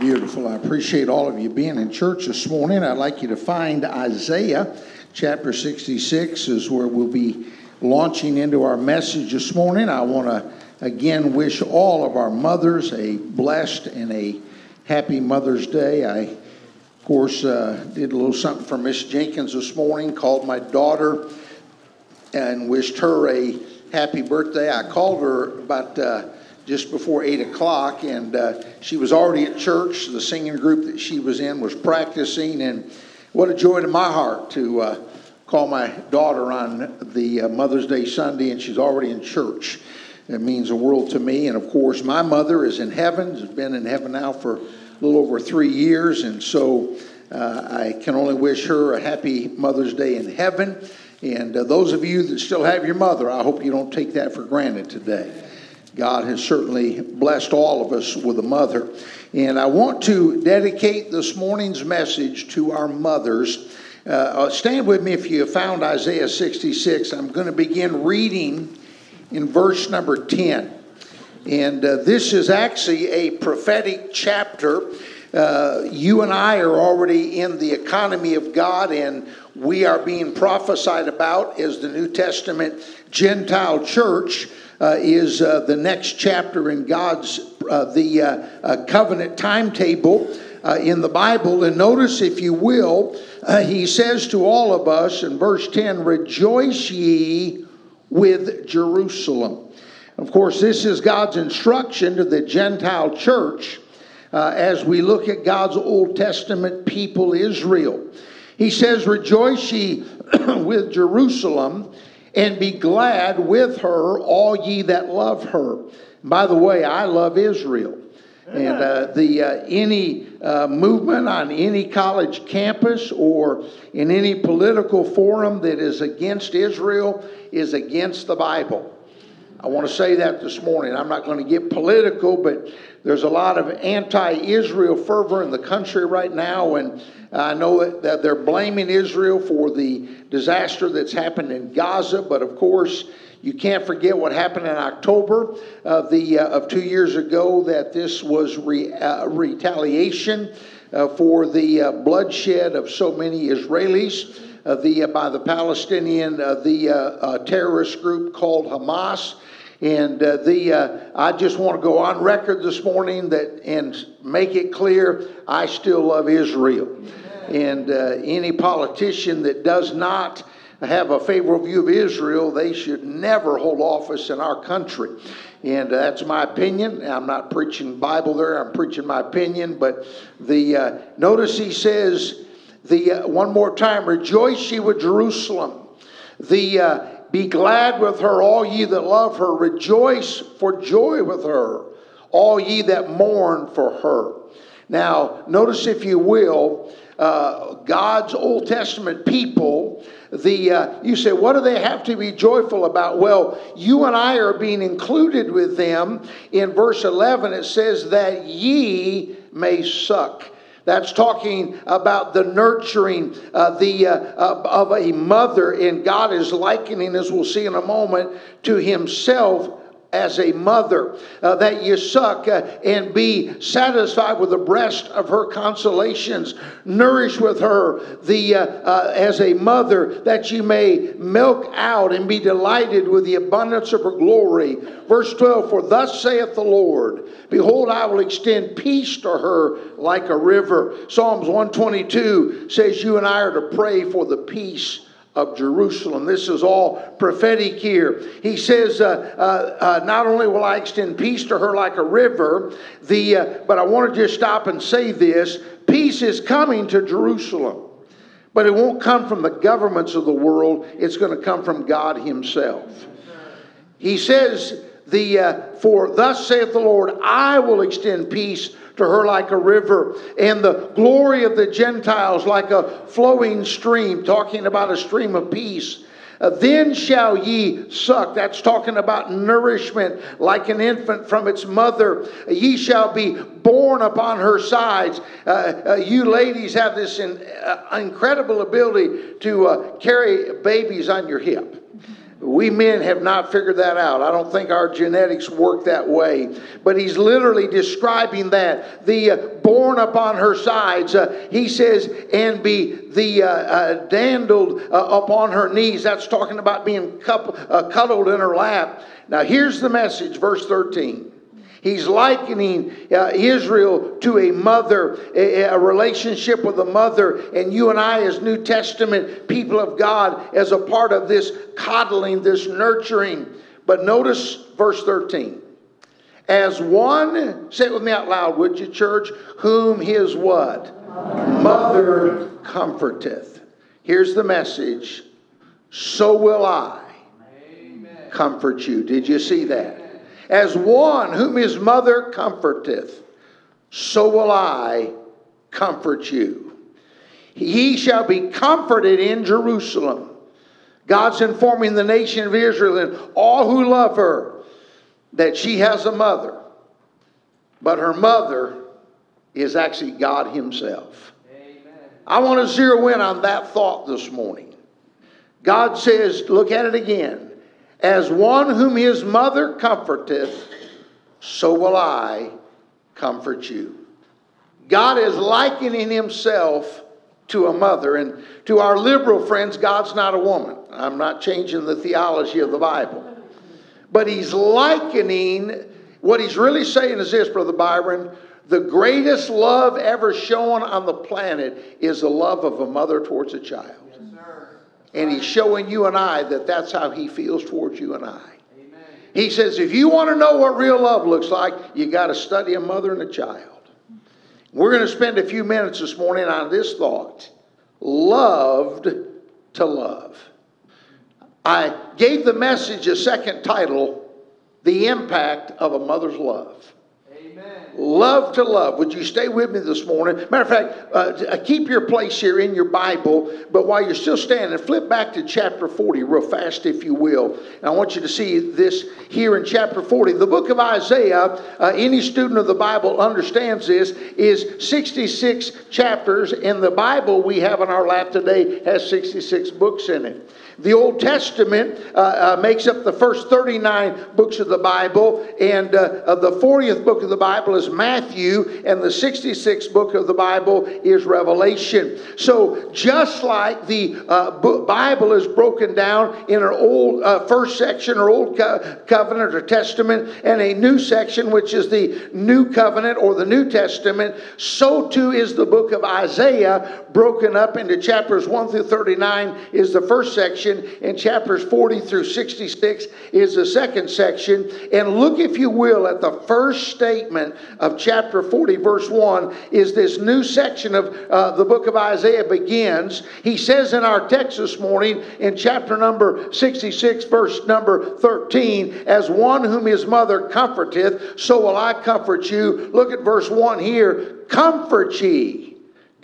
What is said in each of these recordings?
Beautiful. I appreciate all of you being in church this morning. I'd like you to find Isaiah chapter 66 is where we'll be launching into our message this morning. I want to again wish all of our mothers a blessed and a happy Mother's Day. I, of course, did a little something for Miss Jenkins this morning, called my daughter and wished her a happy birthday. I called her about just before 8 o'clock, and she was already at church. The singing group that she was in was practicing, and what a joy to my heart to call my daughter on the Mother's Day Sunday, and she's already in church. It means the world to me, and of course, my mother is in heaven. Has been in heaven now for a little over 3 years, and so I can only wish her a happy Mother's Day in heaven. And those of you that still have your mother, I hope you don't take that for granted today. God has certainly blessed all of us with a mother. And I want to dedicate this morning's message to our mothers. Stand with me if you have found Isaiah 66. I'm going to begin reading in verse number 10. And this is actually a prophetic chapter. You and I are already in the economy of God, and we are being prophesied about as the New Testament Gentile church. Is the next chapter in God's covenant timetable in the Bible. And notice, if you will, he says to all of us in verse 10, "Rejoice ye with Jerusalem." Of course, this is God's instruction to the Gentile church as we look at God's Old Testament people, Israel. He says, "Rejoice ye with Jerusalem, and be glad with her, all ye that love her." By the way, I love Israel. And any movement on any college campus or in any political forum that is against Israel is against the Bible. I want to say that this morning. I'm not going to get political, but there's a lot of anti-Israel fervor in the country right now, and I know that they're blaming Israel for the disaster that's happened in Gaza, but of course, you can't forget what happened in October of 2 years ago, that this was retaliation for the bloodshed of so many Israelis by the Palestinian terrorist group called Hamas. And I just want to go on record this morning and make it clear, I still love Israel. And any politician that does not have a favorable view of Israel, they should never hold office in our country. And that's my opinion. I'm not preaching Bible there. I'm preaching my opinion. But notice he says, one more time, "Rejoice ye with Jerusalem. Be glad with her, all ye that love her. Rejoice for joy with her, all ye that mourn for her." Now, notice, if you will, God's Old Testament people, you say, what do they have to be joyful about? Well, you and I are being included with them. In verse 11, it says that ye may suck. That's talking about the nurturing of a mother, and God is likening, as we'll see in a moment, to himself as a mother, that you suck and be satisfied with the breast of her consolations. Nourish with her as a mother, that you may milk out and be delighted with the abundance of her glory. Verse 12, "For thus saith the Lord, behold, I will extend peace to her like a river." Psalms 122 says you and I are to pray for the peace of Jerusalem. This is all prophetic here. He says, not only will I extend peace to her like a river, but I want to just stop and say this. Peace is coming to Jerusalem. But it won't come from the governments of the world. It's going to come from God himself. He says, "For thus saith the Lord, I will extend peace to her like a river, and the glory of the Gentiles like a flowing stream," talking about a stream of peace. "Then shall ye suck." That's talking about nourishment, like an infant from its mother. "Ye shall be borne upon her sides." You ladies have this incredible ability to carry babies on your hip. We men have not figured that out. I don't think our genetics work that way. But he's literally describing that. The born upon her sides, he says, and be the dandled upon her knees. That's talking about being cuddled in her lap. Now here's the message, verse 13. He's likening Israel to a mother, a relationship with a mother, and you and I as New Testament people of God as a part of this coddling, this nurturing. But notice verse 13. As one, say it with me out loud, would you, church? Whom his what? Mother comforteth. Here's the message. So will I comfort you. Did you see that? As one whom his mother comforteth, so will I comfort you. He shall be comforted in Jerusalem. God's informing the nation of Israel and all who love her that she has a mother. But her mother is actually God himself. Amen. I want to zero in on that thought this morning. God says, look at it again. As one whom his mother comforteth, so will I comfort you. God is likening himself to a mother. And to our liberal friends, God's not a woman. I'm not changing the theology of the Bible. But he's likening, what he's really saying is this, Brother Byron, the greatest love ever shown on the planet is the love of a mother towards a child. And he's showing you and I that that's how he feels towards you and I. Amen. He says, if you want to know what real love looks like, you got to study a mother and a child. We're going to spend a few minutes this morning on this thought. Loved to love. I gave the message a second title, The Impact of a Mother's Love. Love to love. Would you stay with me this morning? Matter of fact, keep your place here in your Bible, but while you're still standing, flip back to chapter 40 real fast, if you will. And I want you to see this here in chapter 40. The book of Isaiah, any student of the Bible understands this, is 66 chapters, and the Bible we have in our lap today has 66 books in it. The Old Testament makes up the first 39 books of the Bible, and the 40th book of the Bible is Matthew, and the 66th book of the Bible is Revelation. So just like the Bible is broken down in an old first section or Old Covenant or Testament, and a new section which is the New Covenant or the New Testament, so too is the book of Isaiah broken up into chapters 1 through 39 is the first section. In chapters 40 through 66 is the second section. And look, if you will, at the first statement of chapter 40, verse 1, is this new section of the book of Isaiah begins. He says in our text this morning, in chapter number 66, verse number 13, as one whom his mother comforteth, so will I comfort you. Look at verse 1 here. Comfort ye,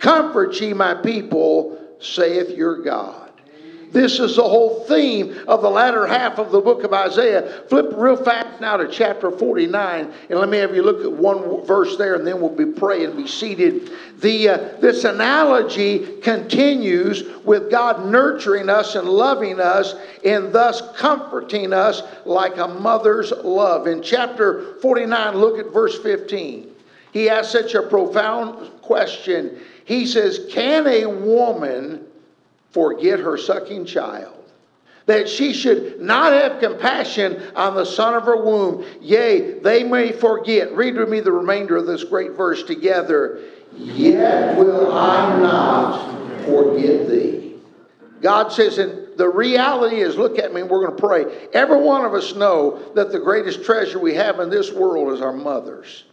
my people, saith your God. This is the whole theme of the latter half of the book of Isaiah. Flip real fast now to chapter 49. And let me have you look at one verse there, and then we'll be praying and be seated. This analogy continues with God nurturing us and loving us, and thus comforting us like a mother's love. In chapter 49, look at verse 15. He asks such a profound question. He says, can a woman forget her sucking child, that she should not have compassion on the son of her womb? Yea, they may forget. Read with me the remainder of this great verse together. Yet will I not forget thee. God says, and the reality is, look at me and we're going to pray. Every one of us know that the greatest treasure we have in this world is our mothers.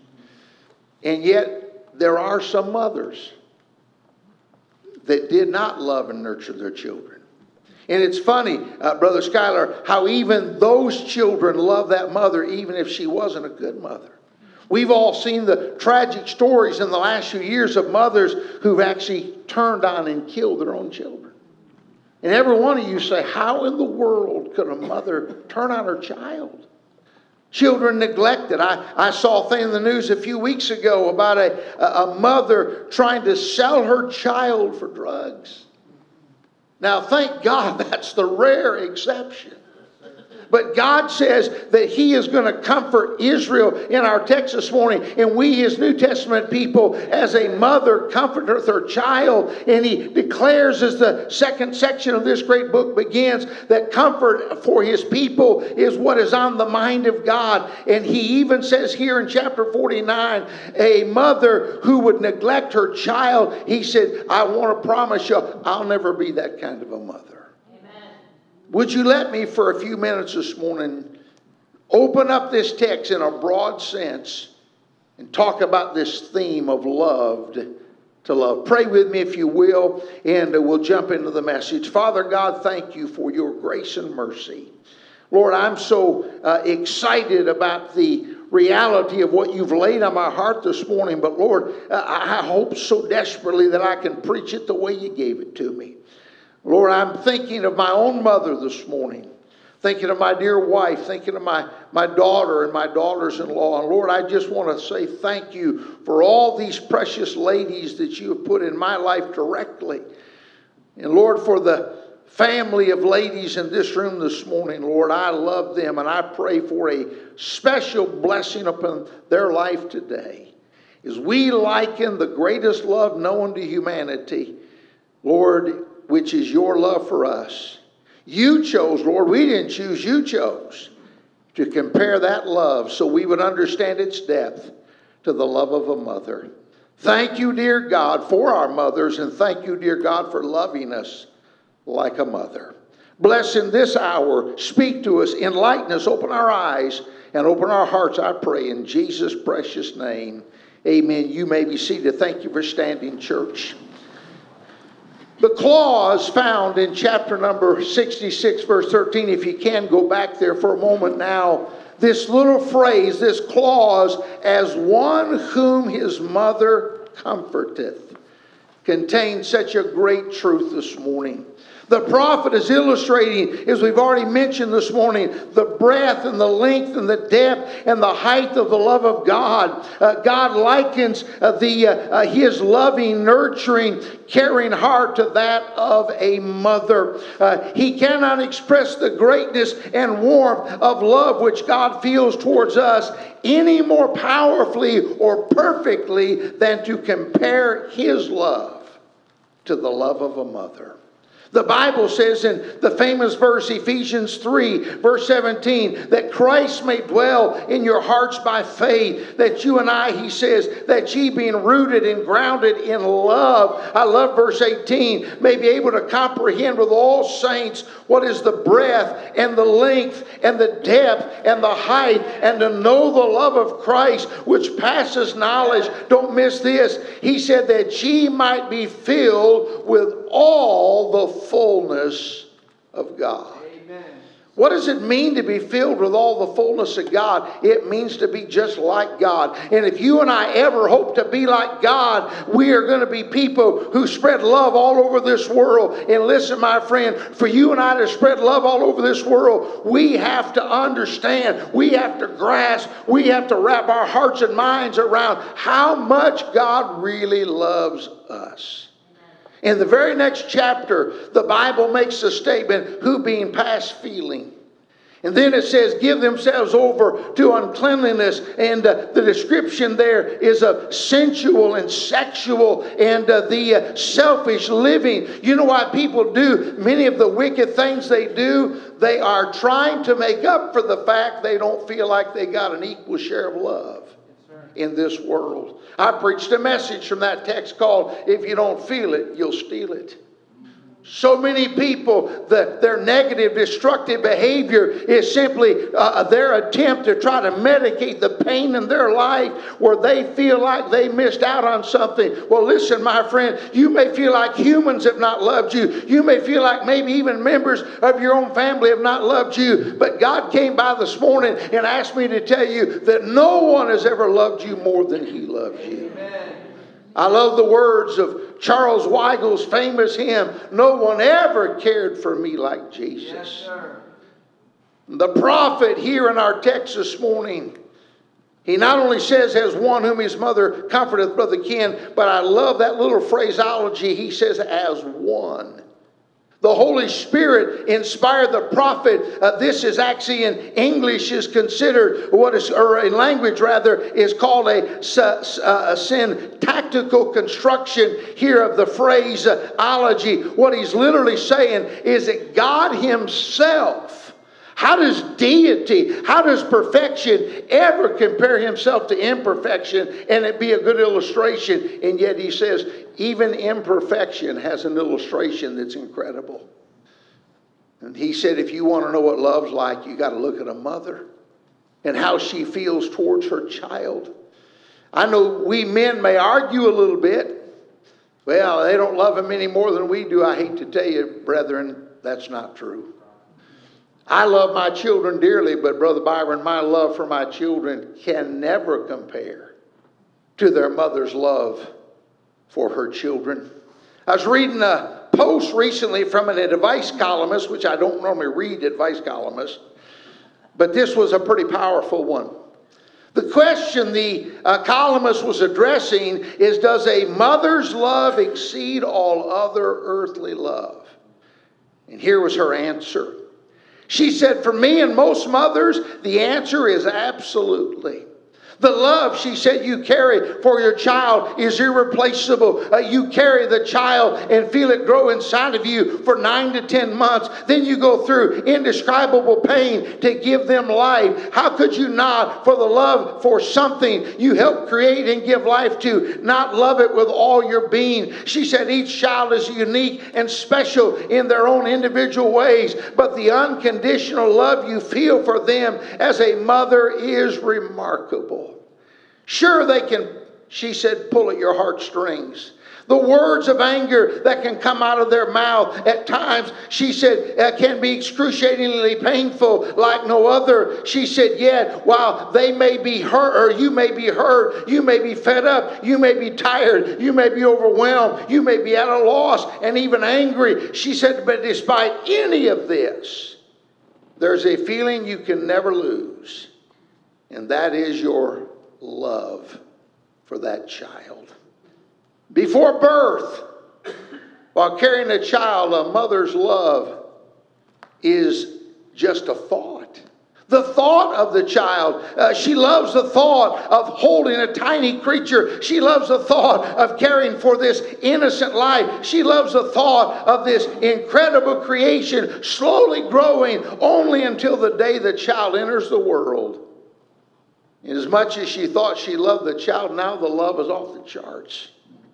And yet there are some mothers that did not love and nurture their children. And it's funny, Brother Schuyler, how even those children love that mother even if she wasn't a good mother. We've all seen the tragic stories in the last few years of mothers who've actually turned on and killed their own children. And every one of you say, how in the world could a mother turn on her child? Children neglected. I saw a thing in the news a few weeks ago about a mother trying to sell her child for drugs. Now, thank God that's the rare exception. But God says that He is going to comfort Israel in our text this morning. And we, His New Testament people, as a mother comforteth her child. And He declares, as the second section of this great book begins, that comfort for His people is what is on the mind of God. And He even says here in chapter 49, a mother who would neglect her child, He said, I want to promise you, I'll never be that kind of a mother. Would you let me for a few minutes this morning open up this text in a broad sense and talk about this theme of loved to love. Pray with me if you will, and we'll jump into the message. Father God, thank you for your grace and mercy. Lord, I'm so excited about the reality of what you've laid on my heart this morning. But Lord, I hope so desperately that I can preach it the way you gave it to me. Lord, I'm thinking of my own mother this morning, thinking of my dear wife, thinking of my daughter and my daughters-in-law. And Lord, I just want to say thank you for all these precious ladies that you have put in my life directly. And Lord, for the family of ladies in this room this morning, Lord, I love them, and I pray for a special blessing upon their life today. As we liken the greatest love known to humanity, Lord, which is your love for us. You chose, Lord, we didn't choose, you chose to compare that love so we would understand its depth to the love of a mother. Thank you, dear God, for our mothers, and thank you, dear God, for loving us like a mother. Bless in this hour, speak to us, enlighten us, open our eyes, and open our hearts, I pray, in Jesus' precious name. Amen. You may be seated. Thank you for standing, church. The clause found in chapter number 66, verse 13, if you can go back there for a moment now, this little phrase, this clause, as one whom his mother comforteth, contains such a great truth this morning. The prophet is illustrating, as we've already mentioned this morning, the breadth and the length and the depth and the height of the love of God. God likens His loving, nurturing, caring heart to that of a mother. He cannot express the greatness and warmth of love which God feels towards us any more powerfully or perfectly than to compare His love to the love of a mother. The Bible says in the famous verse, Ephesians 3, verse 17, that Christ may dwell in your hearts by faith, that you and I, he says, that ye being rooted and grounded in love, I love verse 18, may be able to comprehend with all saints what is the breadth and the length and the depth and the height, and to know the love of Christ, which passes knowledge. Don't miss this. He said that ye might be filled with all the fullness of God. Amen. What does it mean to be filled with all the fullness of God? It means to be just like God. And if you and I ever hope to be like God, we are going to be people who spread love all over this world. And listen, my friend, for you and I to spread love all over this world, we have to understand, we have to grasp, we have to wrap our hearts and minds around how much God really loves us. In the very next chapter, the Bible makes the statement, who being past feeling. And then it says, give themselves over to uncleanliness. And the description there is of sensual and sexual and the selfish living. You know what people do? Many of the wicked things they do, they are trying to make up for the fact they don't feel like they got an equal share of love in this world. I preached a message from that text called, if you don't feel it, you'll steal it. So many people, their negative, destructive behavior is simply their attempt to try to medicate the pain in their life where they feel like they missed out on something. Well, listen, my friend, you may feel like humans have not loved you. You may feel like maybe even members of your own family have not loved you. But God came by this morning and asked me to tell you that no one has ever loved you more than He loves you. Amen. I love the words of Charles Weigel's famous hymn, no one ever cared for me like Jesus. Yes, sir. The prophet here in our text this morning, he not only says, as one whom his mother comforteth, Brother Ken, but I love that little phraseology. He says, as one. The Holy Spirit inspired the prophet. This is actually in English is considered or in language rather, is called a syntactical construction here of the phraseology. What he's literally saying is that God Himself, how does deity, how does perfection ever compare Himself to imperfection and it be a good illustration? And yet He says, even imperfection has an illustration that's incredible. And He said, if you want to know what love's like, you got to look at a mother and how she feels towards her child. I know we men may argue a little bit. Well, they don't love Him any more than we do. I hate to tell you, brethren, that's not true. I love my children dearly, but Brother Byron, my love for my children can never compare to their mother's love for her children. I was reading a post recently from an advice columnist, which I don't normally read advice columnists, but this was a pretty powerful one. The question the columnist was addressing is, does a mother's love exceed all other earthly love? And here was her answer. She said, for me and most mothers, the answer is absolutely. The love, she said, you carry for your child is irreplaceable. You carry the child and feel it grow inside of you for 9 to 10 months. Then you go through indescribable pain to give them life. How could you not, for the love for something you help create and give life to, not love it with all your being? She said each child is unique and special in their own individual ways, but the unconditional love you feel for them as a mother is remarkable. Sure, they can, she said, pull at your heartstrings. The words of anger that can come out of their mouth at times, she said, can be excruciatingly painful like no other. She said, yet, while they may be hurt, or you may be hurt, you may be fed up, you may be tired, you may be overwhelmed, you may be at a loss and even angry. She said, but despite any of this, there's a feeling you can never lose, and that is your love for that child. Before birth, while carrying a child, a mother's love is just a thought. The thought of the child. She loves the thought of holding a tiny creature. She loves the thought of caring for this innocent life. She loves the thought of this incredible creation slowly growing only until the day the child enters the world. As much as she thought she loved the child, now the love is off the charts.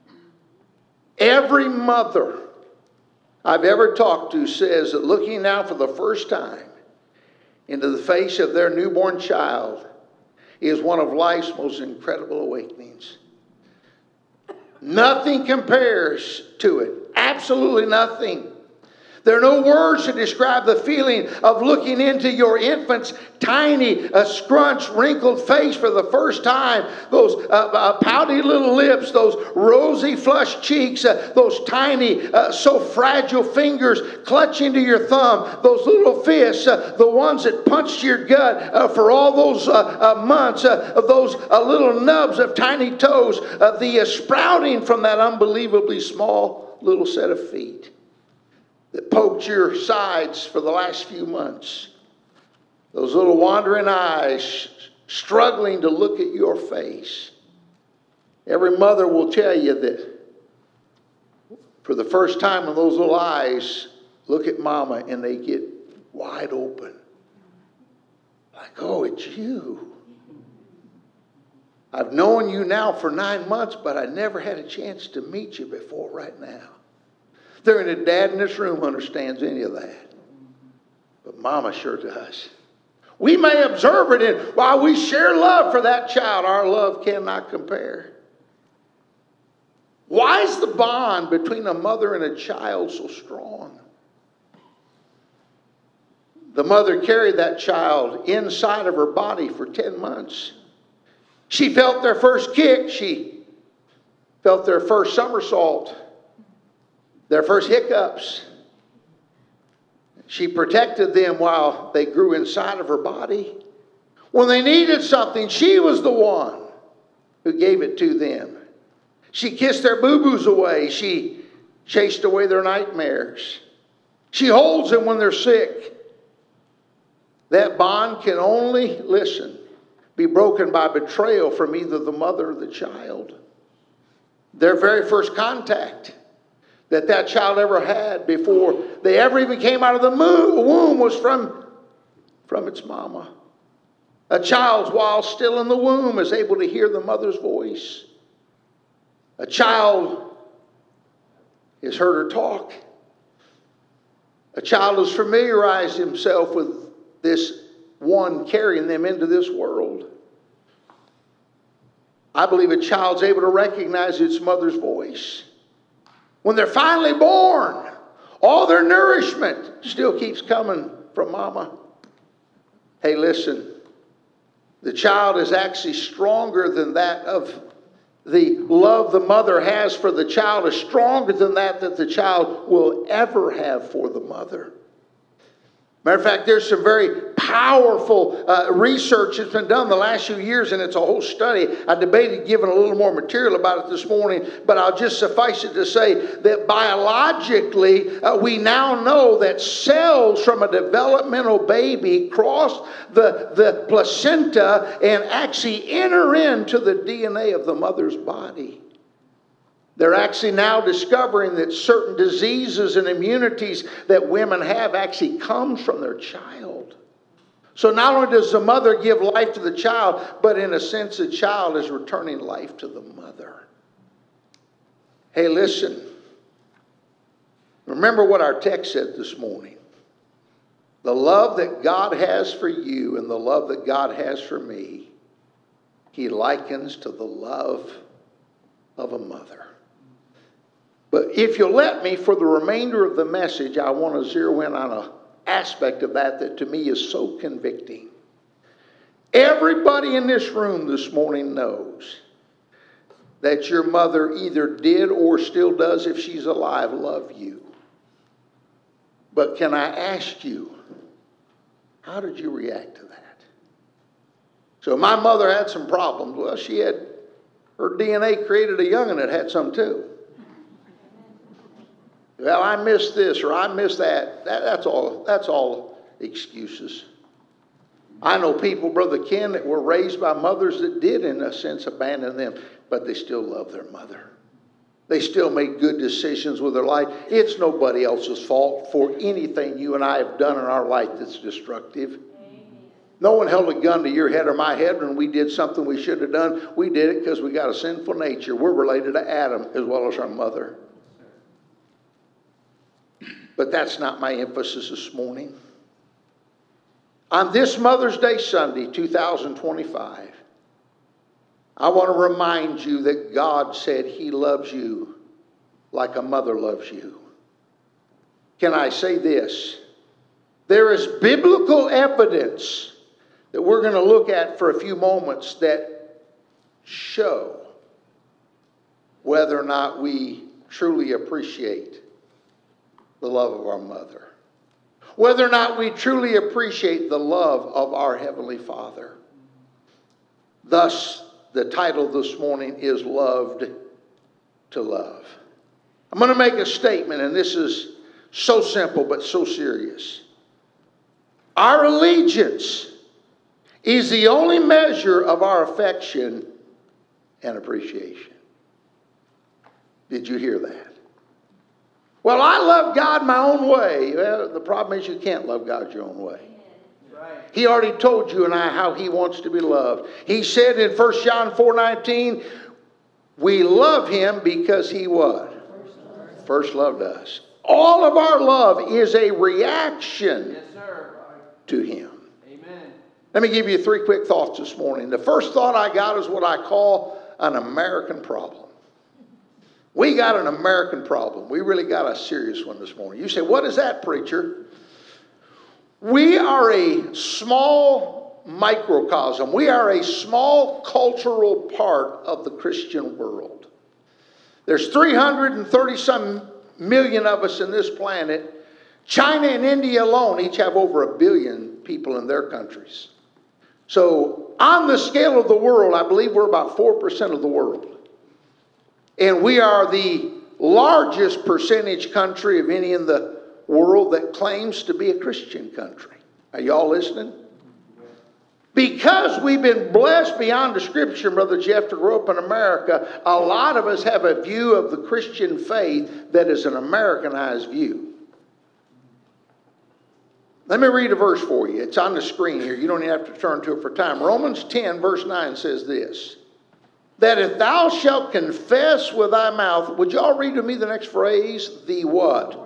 Every mother I've ever talked to says that looking now for the first time into the face of their newborn child is one of life's most incredible awakenings. Nothing compares to it. Absolutely nothing. There are no words to describe the feeling of looking into your infant's tiny, scrunched, wrinkled face for the first time. Those pouty little lips, those rosy, flushed cheeks, those tiny, so fragile fingers clutching to your thumb, those little fists, the ones that punched your gut for all those months, those little nubs of tiny toes, the sprouting from that unbelievably small little set of feet that poked your sides for the last few months. Those little wandering eyes struggling to look at your face. Every mother will tell you that for the first time when those little eyes look at mama and they get wide open. Like, oh, it's you. I've known you now for 9 months, but I never had a chance to meet you before right now. There ain't a dad in this room understands any of that. But mama sure does. We may observe it, and while we share love for that child, our love cannot compare. Why is the bond between a mother and a child so strong? The mother carried that child inside of her body for 10 months. She felt their first kick. She felt their first somersault. Their first hiccups. She protected them while they grew inside of her body. When they needed something, she was the one who gave it to them. She kissed their boo-boos away. She chased away their nightmares. She holds them when they're sick. That bond can only, listen, be broken by betrayal from either the mother or the child. Their very first contact that child ever had before they ever even came out of the womb was from its mama. A child, while still in the womb, is able to hear the mother's voice. A child has heard her talk. A child has familiarized himself with this one carrying them into this world. I believe a child's able to recognize its mother's voice. When they're finally born, all their nourishment still keeps coming from mama. Hey, listen. The child is actually stronger than that of the love the mother has for the child is stronger than that the child will ever have for the mother. Matter of fact, there's some very powerful research that's been done the last few years, and it's a whole study. I debated giving a little more material about it this morning, but I'll just suffice it to say that biologically, we now know that cells from a developmental baby cross the placenta and actually enter into the DNA of the mother's body. They're actually now discovering that certain diseases and immunities that women have actually comes from their child. So not only does the mother give life to the child, but in a sense the child is returning life to the mother. Hey, listen. Remember what our text said this morning. The love that God has for you and the love that God has for me, He likens to the love of a mother. But if you'll let me, for the remainder of the message, I want to zero in on an aspect of that to me is so convicting. Everybody in this room this morning knows that your mother either did or still does, if she's alive, love you. But can I ask you, how did you react to that? So my mother had some problems. Well, she had, her DNA created a young'un that had some too. Well, I missed this or I missed that. That's all excuses. I know people, Brother Ken, that were raised by mothers that did, in a sense, abandon them, but they still love their mother. They still make good decisions with their life. It's nobody else's fault for anything you and I have done in our life that's destructive. No one held a gun to your head or my head when we did something we should have done. We did it because we got a sinful nature. We're related to Adam as well as our mother. But that's not my emphasis this morning. On this Mother's Day Sunday, 2025, I want to remind you that God said He loves you like a mother loves you. Can I say this? There is biblical evidence that we're going to look at for a few moments that show whether or not we truly appreciate the love of our mother. Whether or not we truly appreciate the love of our Heavenly Father. Thus, the title this morning is Loved to Love. I'm going to make a statement, and this is so simple but so serious. Our allegiance is the only measure of our affection and appreciation. Did you hear that? Well, I love God my own way. Well, the problem is you can't love God your own way. Right. He already told you and I how He wants to be loved. He said in 1 John 4:19, we love Him because He what? First loved us. All of our love is a reaction to Him. Amen. Let me give you 3 quick thoughts this morning. The first thought I got is what I call an American problem. We got an American problem. We really got a serious one this morning. You say, what is that, preacher? We are a small microcosm. We are a small cultural part of the Christian world. There's 330-some million of us in this planet. China and India alone each have over 1 billion people in their countries. So on the scale of the world, I believe we're about 4% of the world. And we are the largest percentage country of any in the world that claims to be a Christian country. Are y'all listening? Because we've been blessed beyond description, Brother Jeff, to grow up in America, a lot of us have a view of the Christian faith that is an Americanized view. Let me read a verse for you. It's on the screen here. You don't even have to turn to it for time. Romans 10, verse 9 says this, that if thou shalt confess with thy mouth, would y'all read to me the next phrase? The what?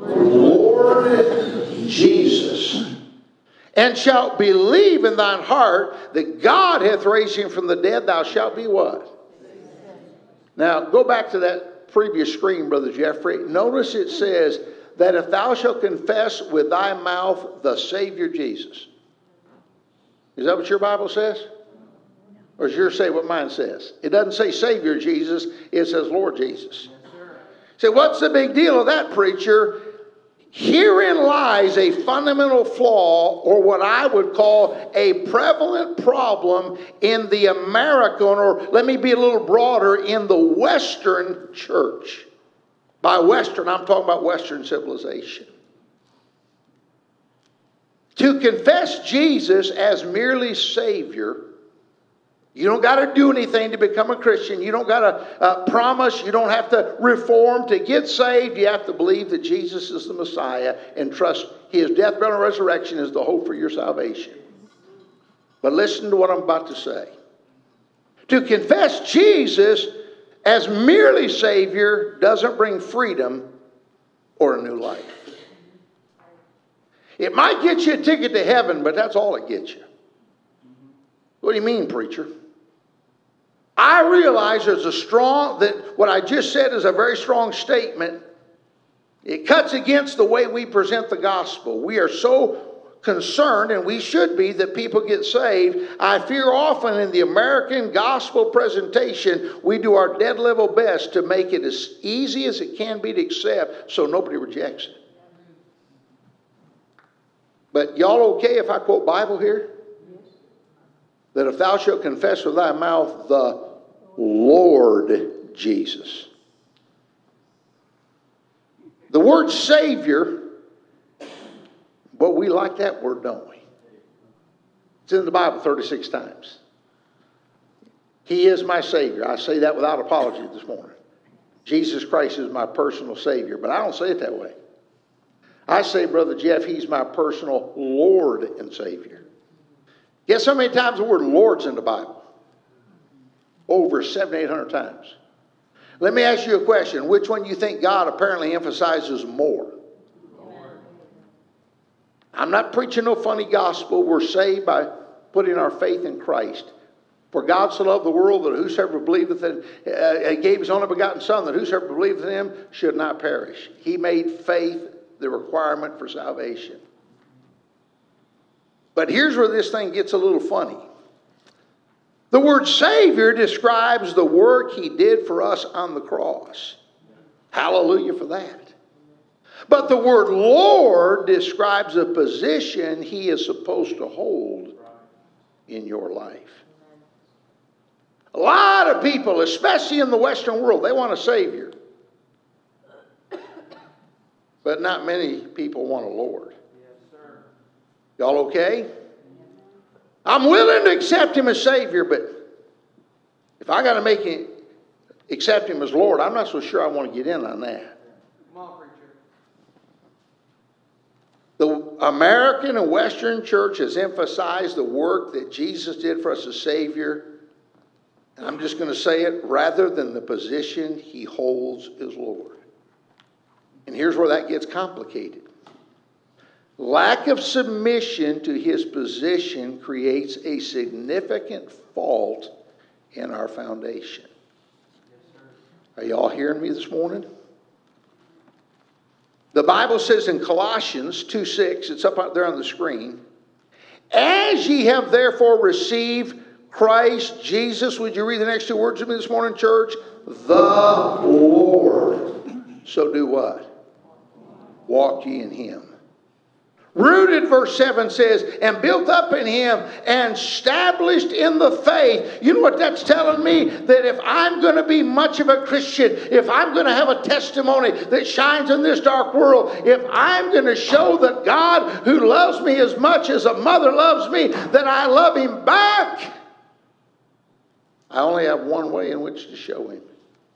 Lord Jesus. And shalt believe in thine heart that God hath raised him from the dead, thou shalt be what? Now, go back to that previous screen, Brother Jeffrey. Notice it says that if thou shalt confess with thy mouth the Savior Jesus. Is that what your Bible says? Or does yours say what mine says? It doesn't say Savior Jesus, it says Lord Jesus. So what's the big deal of that, preacher? Herein lies a fundamental flaw, or what I would call a prevalent problem in the American, or let me be a little broader, in the Western church. By Western, I'm talking about Western civilization. To confess Jesus as merely Savior, you don't got to do anything to become a Christian. You don't got to promise. You don't have to reform to get saved. You have to believe that Jesus is the Messiah and trust his death, burial, and resurrection is the hope for your salvation. But listen to what I'm about to say. To confess Jesus as merely Savior doesn't bring freedom or a new life. It might get you a ticket to heaven, but that's all it gets you. What do you mean, preacher? I realize that what I just said is a very strong statement. It cuts against the way we present the gospel. We are so concerned, and we should be, that people get saved. I fear often in the American gospel presentation, we do our dead level best to make it as easy as it can be to accept so nobody rejects it. But y'all okay if I quote Bible here? That if thou shalt confess with thy mouth the Lord Jesus. The word Savior, but we like that word, don't we? It's in the Bible 36 times. He is my Savior. I say that without apology this morning. Jesus Christ is my personal Savior, but I don't say it that way. I say, Brother Jeff, he's my personal Lord and Savior. Guess how many times the word Lord's in the Bible? Over 700-800 times. Let me ask you a question. Which one do you think God apparently emphasizes more? Lord. I'm not preaching no funny gospel. We're saved by putting our faith in Christ. For God so loved the world that whosoever believeth in He gave his only begotten Son, that whosoever believeth in him should not perish. He made faith the requirement for salvation. But here's where this thing gets a little funny. The word Savior describes the work he did for us on the cross. Hallelujah for that. But the word Lord describes a position he is supposed to hold in your life. A lot of people, especially in the Western world, they want a Savior. But not many people want a Lord. Y'all okay? I'm willing to accept him as Savior, but if I got to make him accept him as Lord, I'm not so sure I want to get in on that. Come on, preacher. The American and Western church has emphasized the work that Jesus did for us as Savior. And I'm just going to say it, rather than the position he holds as Lord. And here's where that gets complicated. Lack of submission to his position creates a significant fault in our foundation. Are y'all hearing me this morning? The Bible says in Colossians 2:6, it's up out there on the screen, as ye have therefore received Christ Jesus, would you read the next two words with me this morning, church? The Lord. So do what? Walk ye in him. Rooted, verse 7 says, and built up in him and established in the faith. You know what that's telling me? That if I'm going to be much of a Christian, if I'm going to have a testimony that shines in this dark world, if I'm going to show the God who loves me as much as a mother loves me, that I love him back, I only have one way in which to show him.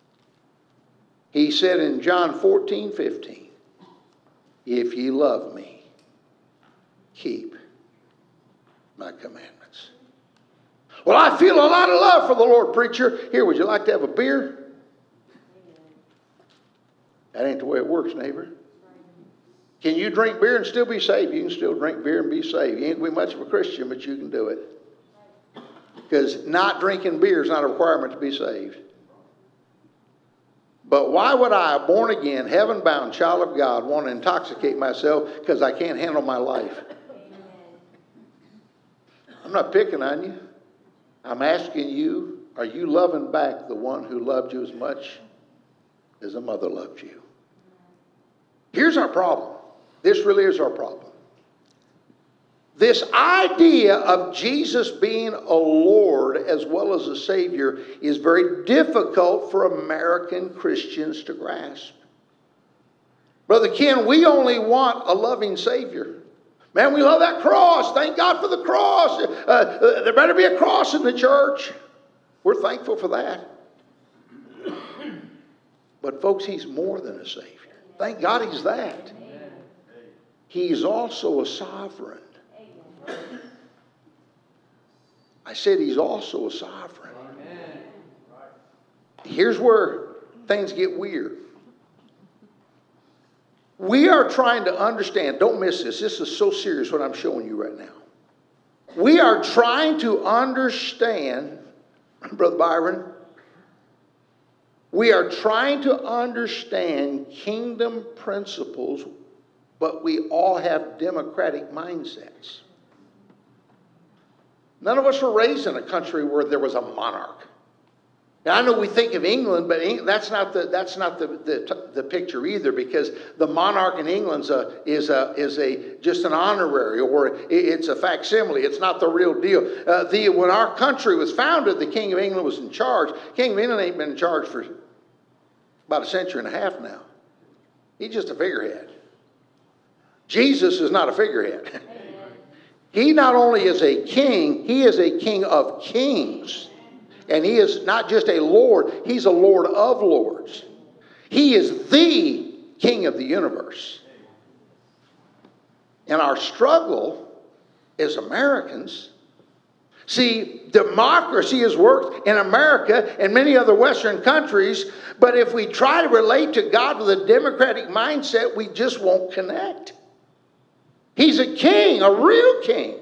He said in John 14:15, if ye love me, keep my commandments. Well, I feel a lot of love for the Lord, preacher. Here, would you like to have a beer? That ain't the way it works, neighbor. Can you drink beer and still be saved? You can still drink beer and be saved. You ain't going to be much of a Christian, but you can do it. Because not drinking beer is not a requirement to be saved. But why would I, a born-again, heaven-bound child of God, want to intoxicate myself because I can't handle my life? I'm not picking on you. I'm asking you, are you loving back the one who loved you as much as a mother loved you? Here's our problem. This really is our problem. This idea of Jesus being a Lord as well as a Savior is very difficult for American Christians to grasp. Brother Ken, we only want a loving Savior. Man, we love that cross. Thank God for the cross. There better be a cross in the church. We're thankful for that. But folks, he's more than a Savior. Thank God he's that. He's also a sovereign. I said he's also a sovereign. Here's where things get weird. We are trying to understand, don't miss this. This is so serious what I'm showing you right now. We are trying to understand, Brother Byron, we are trying to understand kingdom principles, but we all have democratic mindsets. None of us were raised in a country where there was a monarch. Now, I know we think of England, but that's not the picture either, because the monarch in England is just an honorary, or it's a facsimile. It's not the real deal. When our country was founded, the King of England was in charge. King of England ain't been in charge for about a century and a half now. He's just a figurehead. Jesus is not a figurehead. He not only is a king, he is a king of kings. And he is not just a Lord, he's a Lord of lords. He is the King of the universe. And our struggle as Americans, see, democracy has worked in America and many other Western countries, but if we try to relate to God with a democratic mindset, we just won't connect. He's a king, a real king.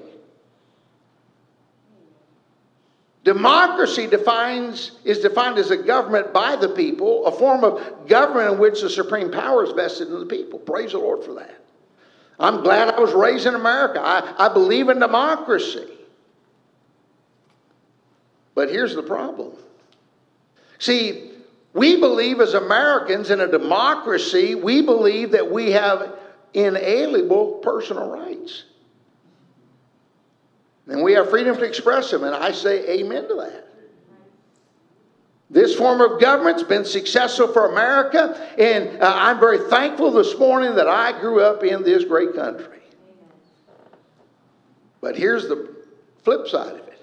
Democracy is defined as a government by the people, a form of government in which the supreme power is vested in the people. Praise the Lord for that. I'm glad I was raised in America. I believe in democracy. But here's the problem. See, we believe as Americans in a democracy, we believe that we have inalienable personal rights. And we have freedom to express them, and I say amen to that. This form of government's been successful for America, and I'm very thankful this morning that I grew up in this great country. But here's the flip side of it.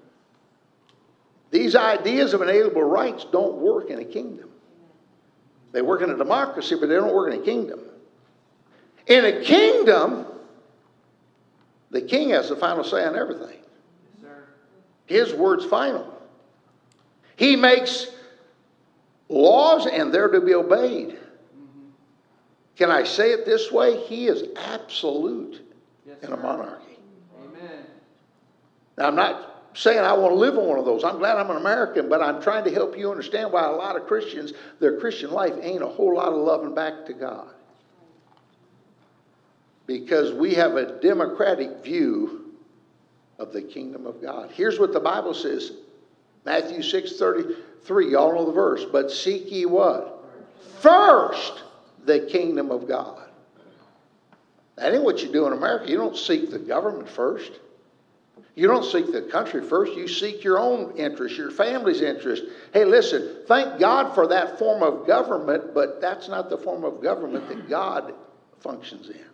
These ideas of inalienable rights don't work in a kingdom. They work in a democracy, but they don't work in a kingdom. In a kingdom, the king has the final say on everything. Yes, sir. His word's final. He makes laws and they're to be obeyed. Mm-hmm. Can I say it this way? He is absolute in a monarchy. Amen. Now, I'm not saying I want to live in one of those. I'm glad I'm an American, but I'm trying to help you understand why a lot of Christians, their Christian life ain't a whole lot of loving back to God. Because we have a democratic view of the kingdom of God. Here's what the Bible says. Matthew 6:33. Y'all know the verse. But seek ye what? First the kingdom of God. That ain't what you do in America. You don't seek the government first. You don't seek the country first. You seek your own interest, your family's interest. Hey, listen, thank God for that form of government, but that's not the form of government that God functions in.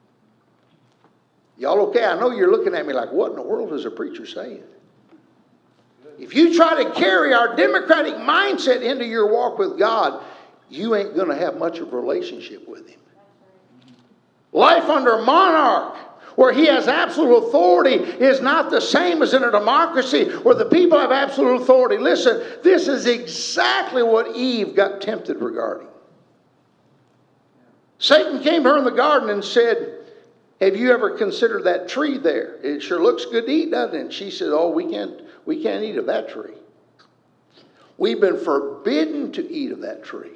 Y'all okay? I know you're looking at me like, what in the world is a preacher saying? If you try to carry our democratic mindset into your walk with God, you ain't going to have much of a relationship with Him. Life under a monarch, where he has absolute authority, is not the same as in a democracy where the people have absolute authority. Listen, this is exactly what Eve got tempted regarding. Satan came to her in the garden and said, have you ever considered that tree there? It sure looks good to eat, doesn't it? And she said, oh, we can't eat of that tree. We've been forbidden to eat of that tree.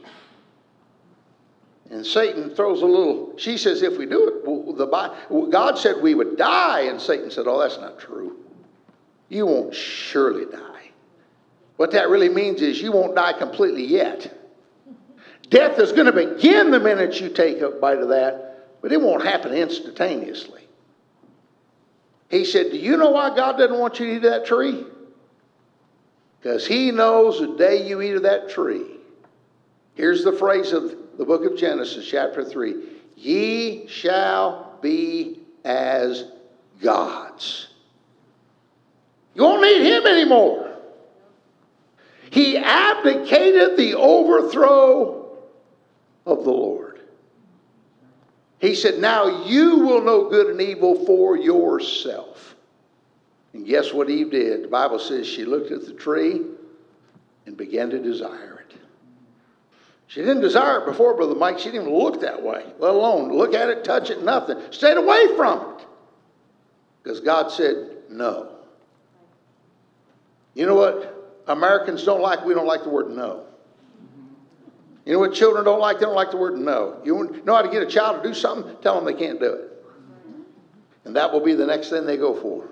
And Satan throws a little, she says, if we do it, God said we would die. And Satan said, oh, that's not true. You won't surely die. What that really means is you won't die completely yet. Death is going to begin the minute you take a bite of that, but it won't happen instantaneously. He said, do you know why God doesn't want you to eat of that tree? Because He knows the day you eat of that tree. Here's the phrase of the book of Genesis, chapter 3. Ye shall be as gods. You won't need Him anymore. He abdicated the overthrow of the Lord. He said, now you will know good and evil for yourself. And guess what Eve did? The Bible says she looked at the tree and began to desire it. She didn't desire it before, Brother Mike. She didn't even look that way, let alone look at it, touch it, nothing. Stayed away from it. Because God said no. You know what Americans don't like? We don't like the word no. You know what children don't like? They don't like the word no. You know how to get a child to do something? Tell them they can't do it. And that will be the next thing they go for.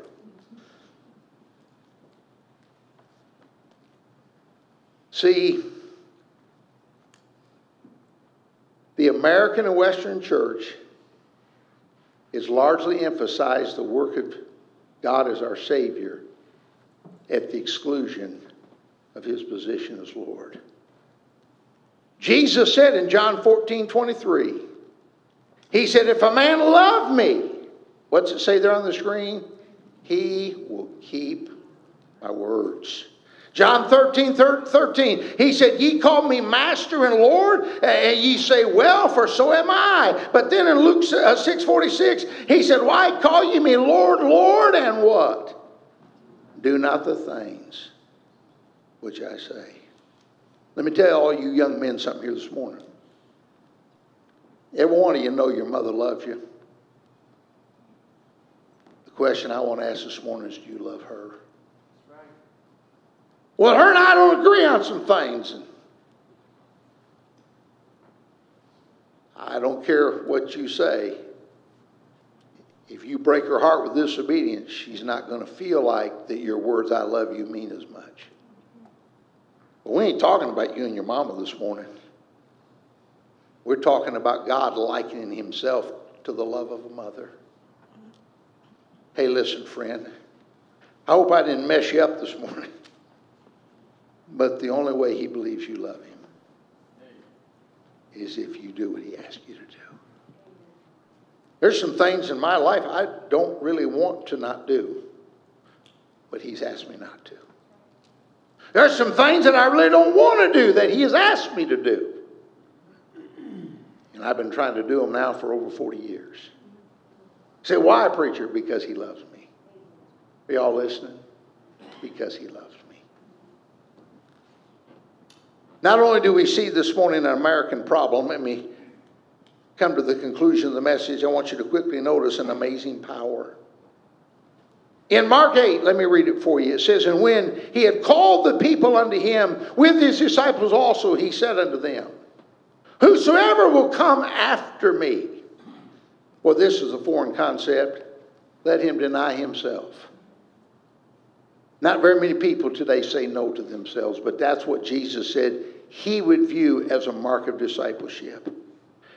See, the American and Western church has largely emphasized the work of God as our Savior at the exclusion of His position as Lord. Jesus said in John 14:23, He said, if a man love me, what's it say there on the screen? He will keep my words. John 13:13, He said, ye call me Master and Lord, and ye say, well, for so am I. But then in Luke 6:46, He said, why call ye me Lord, Lord, and what? Do not the things which I say. Let me tell all you young men something here this morning. Every one of you know your mother loves you. The question I want to ask this morning is, do you love her? Well, her and I don't agree on some things. And I don't care what you say. If you break her heart with disobedience, she's not going to feel like that your words, I love you, mean as much. But we ain't talking about you and your mama this morning. We're talking about God likening Himself to the love of a mother. Hey, listen, friend. I hope I didn't mess you up this morning. But the only way He believes you love Him is if you do what He asks you to do. There's some things in my life I don't really want to not do, but He's asked me not to. There's some things that I really don't want to do that He has asked me to do. And I've been trying to do them now for over 40 years. You say, why, preacher? Because He loves me. Are y'all listening? Because He loves me. Not only do we see this morning an American problem, let me come to the conclusion of the message. I want you to quickly notice an amazing power. In Mark 8, let me read it for you. It says, and when He had called the people unto Him, with His disciples also, He said unto them, whosoever will come after me. Well, this is a foreign concept. Let him deny himself. Not very many people today say no to themselves, but that's what Jesus said He would view as a mark of discipleship.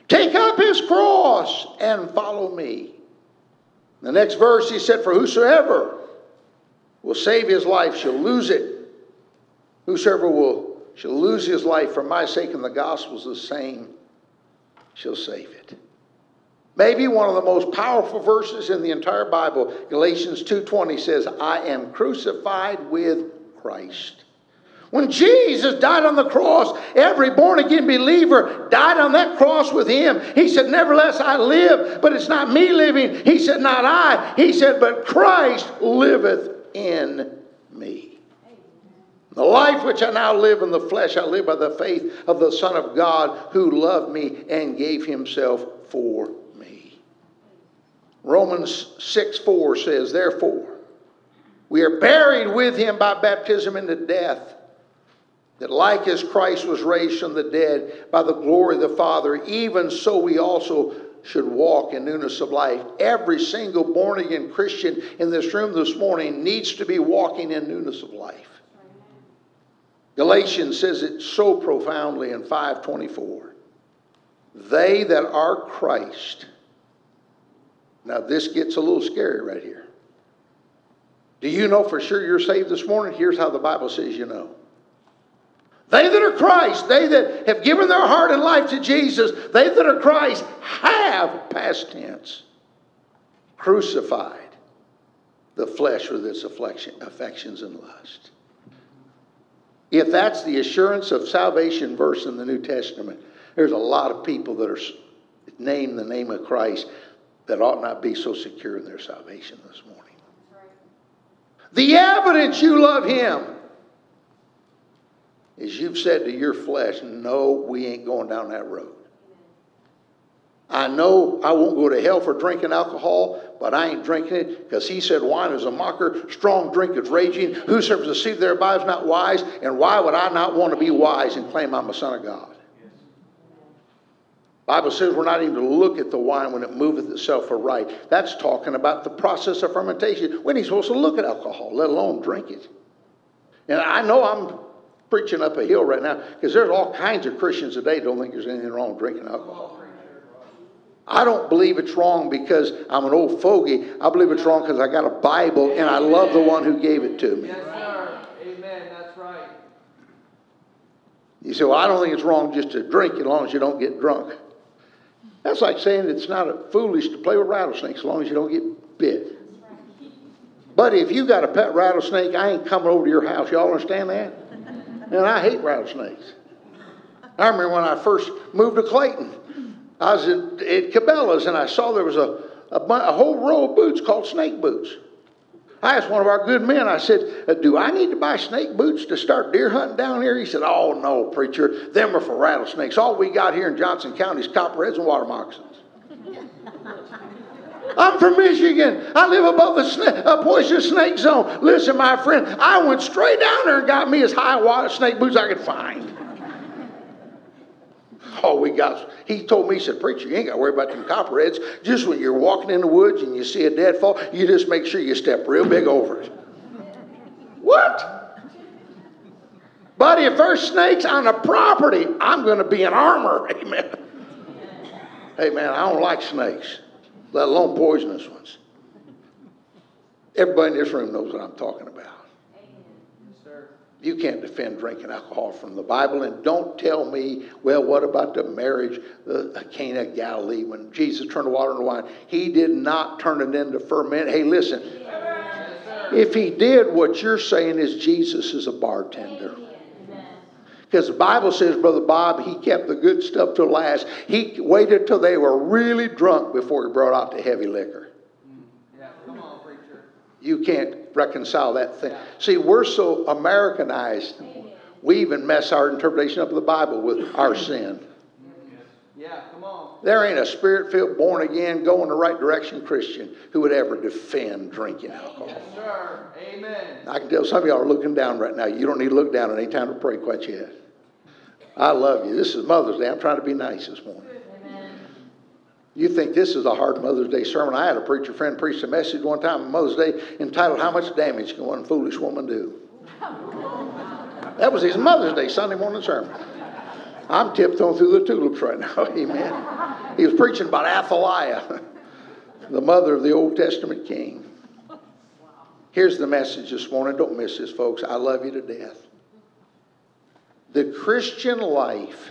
Take up his cross and follow me. The next verse he said, for whosoever will save his life shall lose it. Whosoever shall lose his life for my sake and the gospel's the same shall save it. Maybe one of the most powerful verses in the entire Bible, Galatians 2:20 says, I am crucified with Christ. When Jesus died on the cross, every born-again believer died on that cross with him. He said, nevertheless I live, but it's not me living. He said, not I. He said, but Christ liveth in me. The life which I now live in the flesh, I live by the faith of the Son of God who loved me and gave himself for me. Romans 6:4 says, therefore, we are buried with him by baptism into death, that like as Christ was raised from the dead by the glory of the Father, even so we also should walk in newness of life. Every single born-again Christian in this room this morning needs to be walking in newness of life. Galatians says it so profoundly in 5:24. They that are Christ. Now this gets a little scary right here. Do you know for sure you're saved this morning? Here's how the Bible says you know. They that are Christ, they that have given their heart and life to Jesus, they that are Christ have, past tense, crucified the flesh with its affections and lust. If that's the assurance of salvation verse in the New Testament, there's a lot of people that are named the name of Christ that ought not be so secure in their salvation this morning. The evidence you love him is you've said to your flesh, no, we ain't going down that road. I know I won't go to hell for drinking alcohol, but I ain't drinking it because he said wine is a mocker, strong drink is raging. Whosoever deceived thereby is not wise. And why would I not want to be wise and claim I'm a son of God? The Bible says we're not even to look at the wine when it moveth itself aright. That's talking about the process of fermentation. We ain't supposed to look at alcohol, let alone drink it. And I know I'm preaching up a hill right now because there's all kinds of Christians today don't think there's anything wrong with drinking alcohol. I don't believe it's wrong because I'm an old fogey. I believe it's wrong because I got a Bible and I love the one who gave it to me. Yes, sir. Amen. That's right. You say, well, I don't think it's wrong just to drink as long as you don't get drunk. That's like saying it's not foolish to play with rattlesnakes as long as you don't get bit. But if you got a pet rattlesnake, I ain't coming over to your house. Y'all understand that? And I hate rattlesnakes. I remember when I first moved to Clayton, I was at Cabela's and I saw there was a whole row of boots called snake boots. I asked one of our good men, I said, do I need to buy snake boots to start deer hunting down here? He said, oh no, preacher, them are for rattlesnakes. All we got here in Johnson County is copperheads and water moccasins. I'm from Michigan. I live above a poisonous snake zone. Listen, my friend, I went straight down there and got me as high water snake boots I could find. Oh, he told me, he said, preacher, you ain't got to worry about them copperheads. Just when you're walking in the woods and you see a deadfall, you just make sure you step real big over it. What? But if there's snakes on the property, I'm going to be in armor. Amen. Hey, man, I don't like snakes, let alone poisonous ones. Everybody in this room knows what I'm talking about. You can't defend drinking alcohol from the Bible. And don't tell me, well, what about the marriage of Cana of Galilee when Jesus turned the water into wine? He did not turn it into ferment. Hey, listen. If he did, what you're saying is Jesus is a bartender. Because the Bible says, Brother Bob, he kept the good stuff till last. He waited till they were really drunk before he brought out the heavy liquor. Yeah, come on, preacher. You can't reconcile that thing. See, we're so Americanized. We even mess our interpretation up of the Bible with our sin. Yeah, come on. There ain't a spirit-filled, born-again, going the right direction Christian who would ever defend drinking alcohol. Yes, sir. Amen. I can tell some of y'all are looking down right now. You don't need to look down at any time to pray quite yet. I love you. This is Mother's Day. I'm trying to be nice this morning. You think this is a hard Mother's Day sermon? I had a preacher friend preach a message one time on Mother's Day entitled, How Much Damage Can One Foolish Woman Do? That was his Mother's Day Sunday morning sermon. I'm tiptoeing through the tulips right now. Amen. He was preaching about Athaliah, the mother of the Old Testament king. Here's the message this morning. Don't miss this, folks. I love you to death. The Christian life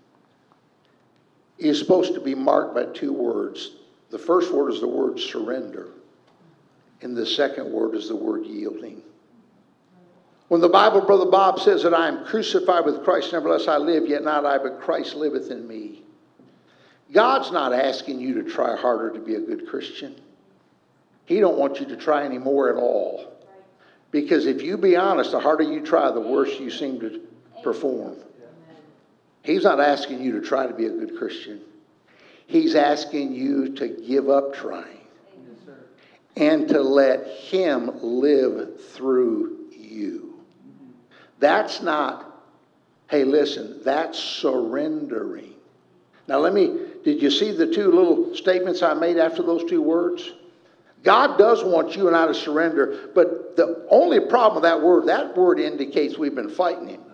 is supposed to be marked by two words. The first word is the word surrender, and the second word is the word yielding. When the Bible, Brother Bob, says that I am crucified with Christ, nevertheless I live, yet not I, but Christ liveth in me. God's not asking you to try harder to be a good Christian. He don't want you to try any more at all. Because if you be honest, the harder you try, the worse you seem to perform. He's not asking you to try to be a good Christian. He's asking you to give up trying and to let Him live through you. That's not, hey, listen, that's surrendering. Now did you see the two little statements I made after those two words? God does want you and I to surrender, but the only problem with that word indicates we've been fighting Him.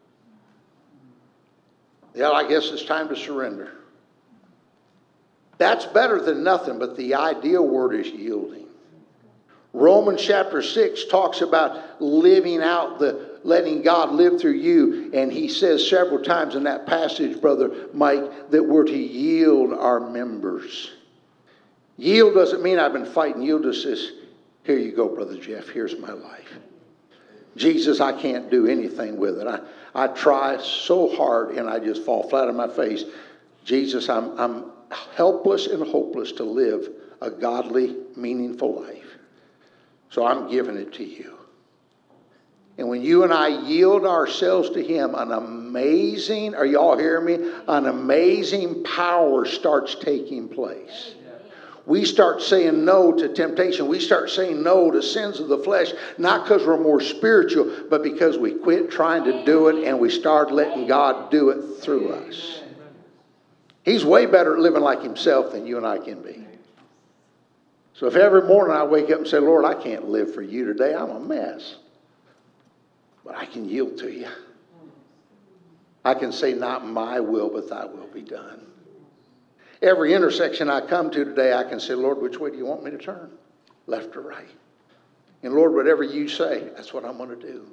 Yeah, I guess it's time to surrender. That's better than nothing, but the ideal word is yielding. Romans chapter 6 talks about living out letting God live through you. And he says several times in that passage, Brother Mike, that we're to yield our members. Yield doesn't mean I've been fighting. Yield just says, here you go, Brother Jeff, here's my life. Jesus, I can't do anything with it. I try so hard and I just fall flat on my face. Jesus, I'm helpless and hopeless to live a godly, meaningful life. So I'm giving it to you. And when you and I yield ourselves to Him, are you all hearing me? An amazing power starts taking place. We start saying no to temptation. We start saying no to sins of the flesh, not because we're more spiritual, but because we quit trying to do it and we start letting God do it through us. He's way better at living like Himself than you and I can be. So if every morning I wake up and say, Lord, I can't live for you today, I'm a mess. But I can yield to you. I can say, not my will, but thy will be done. Every intersection I come to today, I can say, Lord, which way do you want me to turn? Left or right? And Lord, whatever you say, that's what I'm going to do.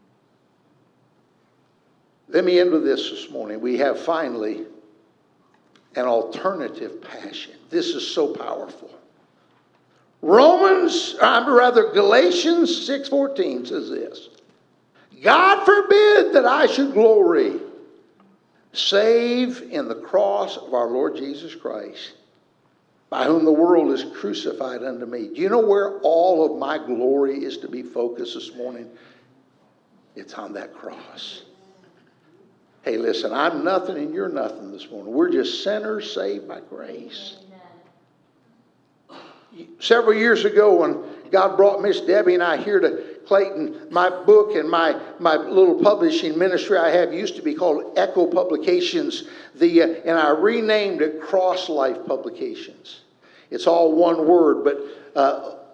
Let me end with this morning. We have finally an alternative passion. This is so powerful. Galatians 6:14 says this. God forbid that I should glory, save in the cross of our Lord Jesus Christ, by whom the world is crucified unto me. Do you know where all of my glory is to be focused this morning? It's on that cross. Hey, listen, I'm nothing and you're nothing this morning. We're just sinners saved by grace. Several years ago when God brought Miss Debbie and I here to Clayton, my book and my little publishing ministry I have used to be called Echo Publications, and I renamed it Cross Life Publications. It's all one word, but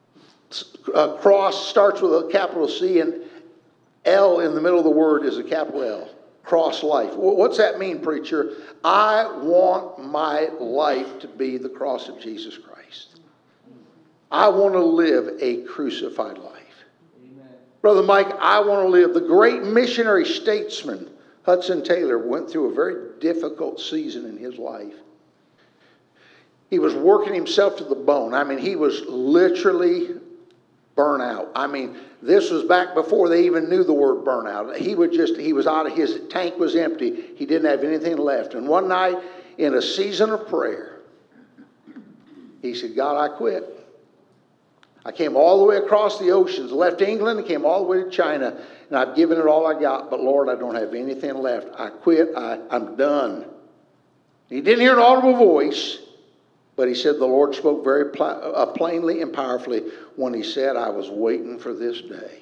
cross starts with a capital C and L in the middle of the word is a capital L. Cross life. What's that mean, preacher? I want my life to be the cross of Jesus Christ. I want to live a crucified life. Amen. Brother Mike, I want to live. The great missionary statesman Hudson Taylor went through a very difficult season in his life. He was working himself to the bone. I mean, he was literally burnt out. I mean, this was back before they even knew the word burnout. He was out of his tank was empty. He didn't have anything left. And one night in a season of prayer, he said, God, I quit. I came all the way across the oceans, left England, and came all the way to China, and I've given it all I got, but Lord, I don't have anything left. I quit. I'm done. He didn't hear an audible voice, but he said the Lord spoke very plainly and powerfully when he said, I was waiting for this day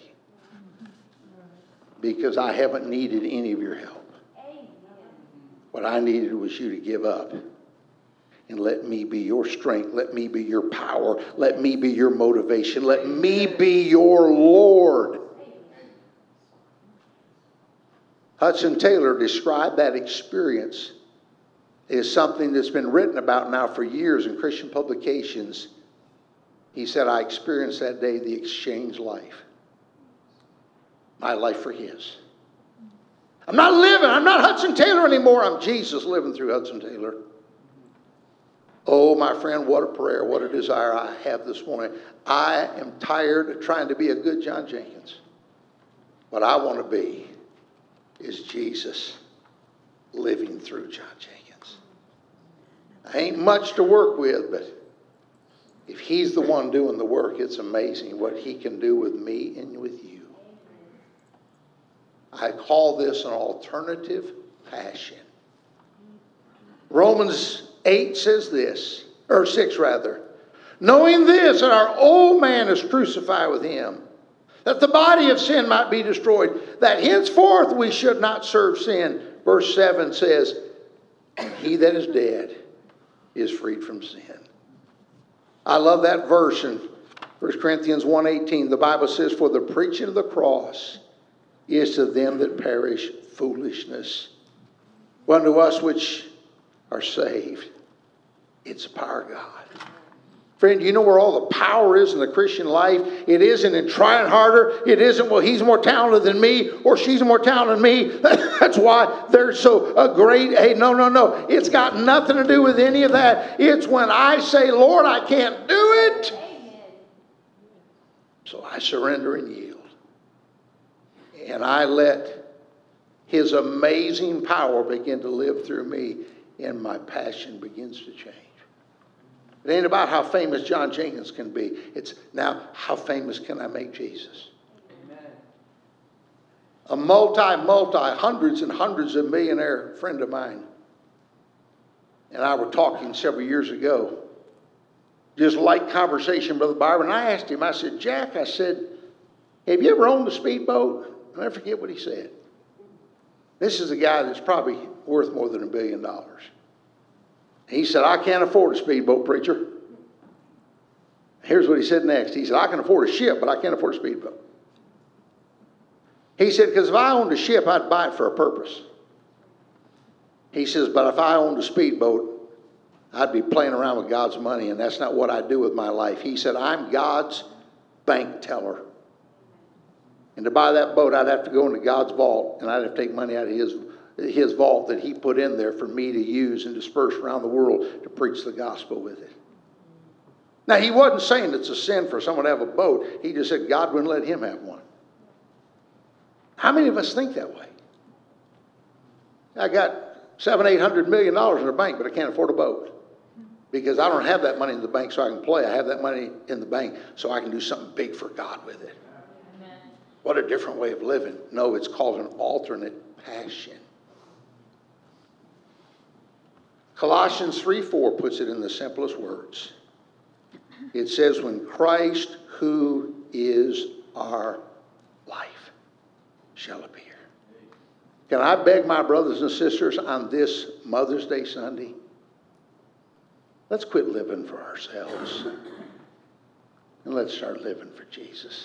because I haven't needed any of your help. What I needed was you to give up. And let me be your strength. Let me be your power. Let me be your motivation. Let me be your Lord. Hudson Taylor described that experience as something that's been written about now for years in Christian publications. He said, I experienced that day the exchange life. My life for his. I'm not Hudson Taylor anymore. I'm Jesus living through Hudson Taylor. Oh, my friend, what a prayer, what a desire I have this morning. I am tired of trying to be a good John Jenkins. What I want to be is Jesus living through John Jenkins. I ain't much to work with, but if he's the one doing the work, it's amazing what he can do with me and with you. I call this an alternative passion. Romans 8 says this, or 6 rather. Knowing this, that our old man is crucified with him, that the body of sin might be destroyed, that henceforth we should not serve sin. Verse 7 says, and he that is dead is freed from sin. I love that verse in 1 Corinthians 1:18. The Bible says, for the preaching of the cross is to them that perish foolishness. But unto us which are saved, it's the power of God. Friend, you know where all the power is in the Christian life? It isn't in trying harder. It isn't, well, he's more talented than me or she's more talented than me. That's why they're so great. Hey, no. It's got nothing to do with any of that. It's when I say, Lord, I can't do it. So I surrender and yield. And I let his amazing power begin to live through me, and my passion begins to change. It ain't about how famous John Jenkins can be. It's now, how famous can I make Jesus? Amen. A hundreds and hundreds of millionaire friend of mine and I were talking several years ago. Just light conversation, Brother Byron. And I asked him, I said, Jack, I said, have you ever owned a speedboat? I'll never forget what he said. This is a guy that's probably worth more than $1 billion. He said, I can't afford a speedboat, preacher. Here's what he said next. He said, I can afford a ship, but I can't afford a speedboat. He said, because if I owned a ship, I'd buy it for a purpose. He says, but if I owned a speedboat, I'd be playing around with God's money, and that's not what I do with my life. He said, I'm God's bank teller. And to buy that boat, I'd have to go into God's vault, and I'd have to take money out of his vault that he put in there for me to use and disperse around the world to preach the gospel with it. Now, he wasn't saying it's a sin for someone to have a boat. He just said God wouldn't let him have one. How many of us think that way? I got $700-800 million in the bank, but I can't afford a boat. Because I don't have that money in the bank so I can play. I have that money in the bank so I can do something big for God with it. Amen. What a different way of living. No, it's called an alternate passion. Colossians 3:4 puts it in the simplest words. It says, when Christ, who is our life, shall appear. Can I beg my brothers and sisters on this Mother's Day Sunday? Let's quit living for ourselves. And let's start living for Jesus.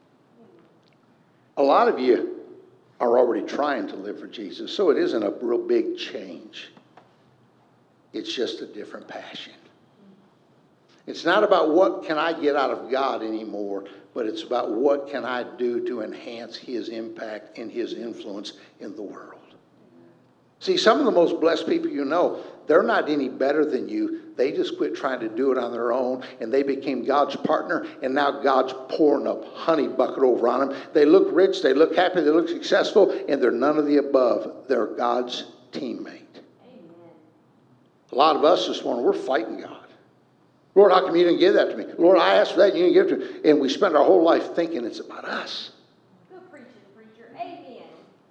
A lot of you are already trying to live for Jesus, so it isn't a real big change. It's just a different passion. It's not about what can I get out of God anymore, but it's about what can I do to enhance his impact and his influence in the world. See, some of the most blessed people you know, they're not any better than you. They just quit trying to do it on their own, and they became God's partner, and now God's pouring a honey bucket over on them. They look rich, they look happy, they look successful, and they're none of the above. They're God's teammate. Amen. A lot of us this morning, we're fighting God. Lord, how come you didn't give that to me? Lord, I asked for that, and you didn't give it to me. And we spend our whole life thinking it's about us. Good preaching, preacher. Amen.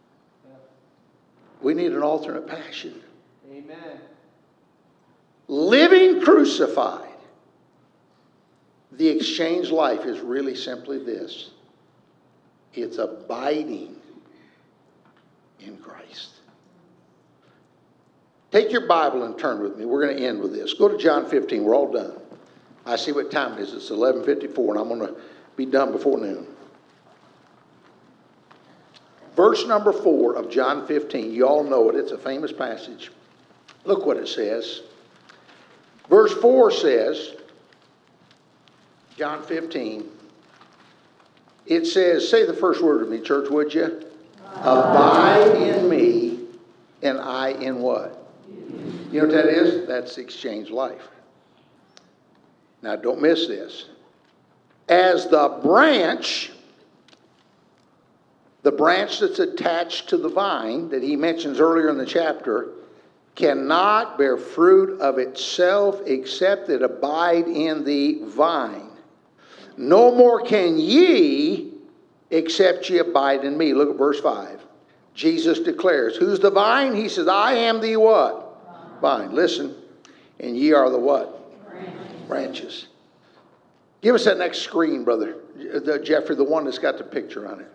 We need an alternate passion. Amen. Living crucified. The exchange life is really simply this. It's abiding in Christ. Take your Bible and turn with me. We're going to end with this. Go to John 15. We're all done. I see what time it is. It's 11:54, and I'm going to be done before noon. Verse number 4 of John 15. You all know it. It's a famous passage. Look what it says. Verse 4 says, John 15, it says, say the first word with me, church, would you? Abide in me, and I in what? You know what that is? That's exchange life. Now, don't miss this. As the branch that's attached to the vine that he mentions earlier in the chapter, cannot bear fruit of itself except it abide in the vine. No more can ye except ye abide in me. Look at verse 5. Jesus declares, who's the vine? He says, I am the what? Vine. Listen. And ye are the what? Branches. Give us that next screen, brother. Jeffrey, the one that's got the picture on it.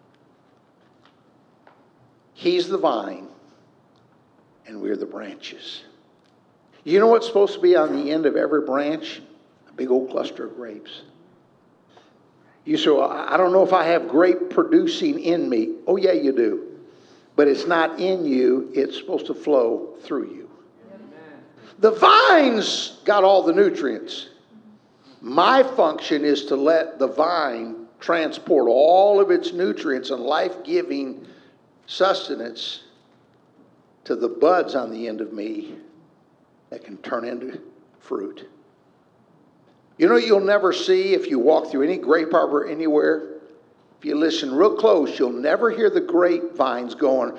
He's the vine, and we're the branches. You know what's supposed to be on the end of every branch? A big old cluster of grapes. You say, well, I don't know if I have grape producing in me. Oh, yeah, you do. But it's not in you. It's supposed to flow through you. Amen. The vine's got all the nutrients. My function is to let the vine transport all of its nutrients and life-giving sustenance to the buds on the end of me that can turn into fruit. You know, you'll never see if you walk through any grape arbor anywhere. If you listen real close, you'll never hear the grapevines going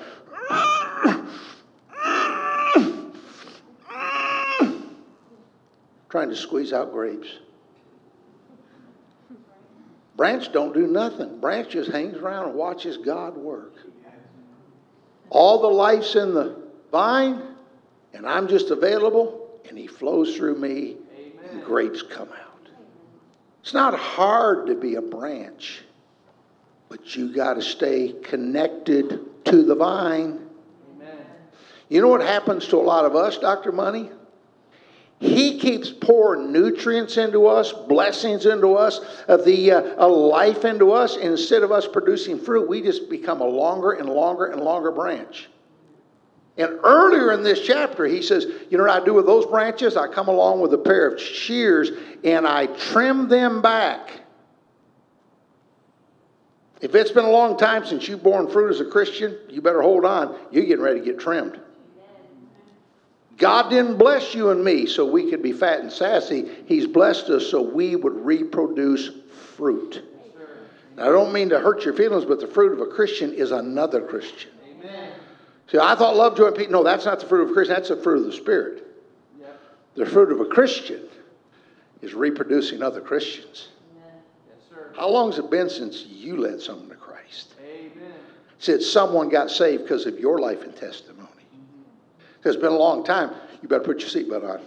trying to squeeze out grapes. Branch don't do nothing. Branch just hangs around and watches God work. All the life's in the vine, and I'm just available, and he flows through me, and grapes come out. It's not hard to be a branch, but you got to stay connected to the vine. Amen. You know what happens to a lot of us, Dr. Money? He keeps pouring nutrients into us, blessings into us, a life into us. Instead of us producing fruit, we just become a longer and longer and longer branch. And earlier in this chapter, he says, you know what I do with those branches? I come along with a pair of shears and I trim them back. If it's been a long time since you've borne fruit as a Christian, you better hold on. You're getting ready to get trimmed. God didn't bless you and me so we could be fat and sassy. He's blessed us so we would reproduce fruit. Now, I don't mean to hurt your feelings, but the fruit of a Christian is another Christian. Amen. See, I thought love, joy, and peace. No, that's not the fruit of a Christian. That's the fruit of the Spirit. Yep. The fruit of a Christian is reproducing other Christians. Amen. Yes, sir. How long has it been since you led someone to Christ? Amen. Since someone got saved because of your life and testimony? It's been a long time. You better put your seatbelt on.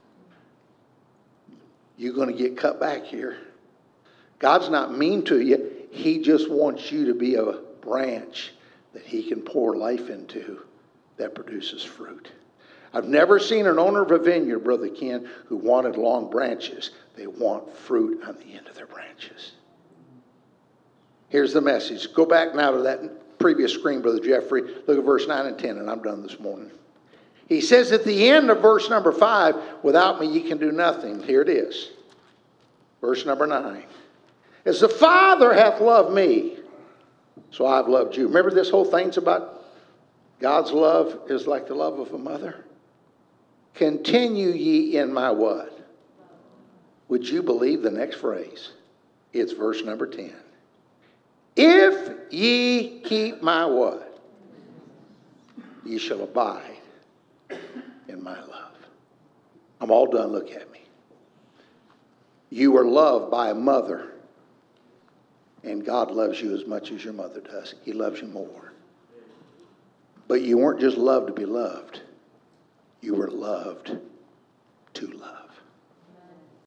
You're going to get cut back here. God's not mean to you. He just wants you to be a branch that he can pour life into that produces fruit. I've never seen an owner of a vineyard, Brother Ken, who wanted long branches. They want fruit on the end of their branches. Here's the message. Go back now to that previous screen, Brother Jeffrey. Look at verse 9 and 10, and I'm done this morning. He says at the end of verse number 5, without me ye can do nothing. Here it is. Verse number 9. As the Father hath loved me, so I've loved you. Remember this whole thing's about God's love is like the love of a mother? Continue ye in my what? Would you believe the next phrase? It's verse number 10. If ye keep my what? Ye shall abide in my love. I'm all done. Look at me. You were loved by a mother, and God loves you as much as your mother does. He loves you more. But you weren't just loved to be loved. You were loved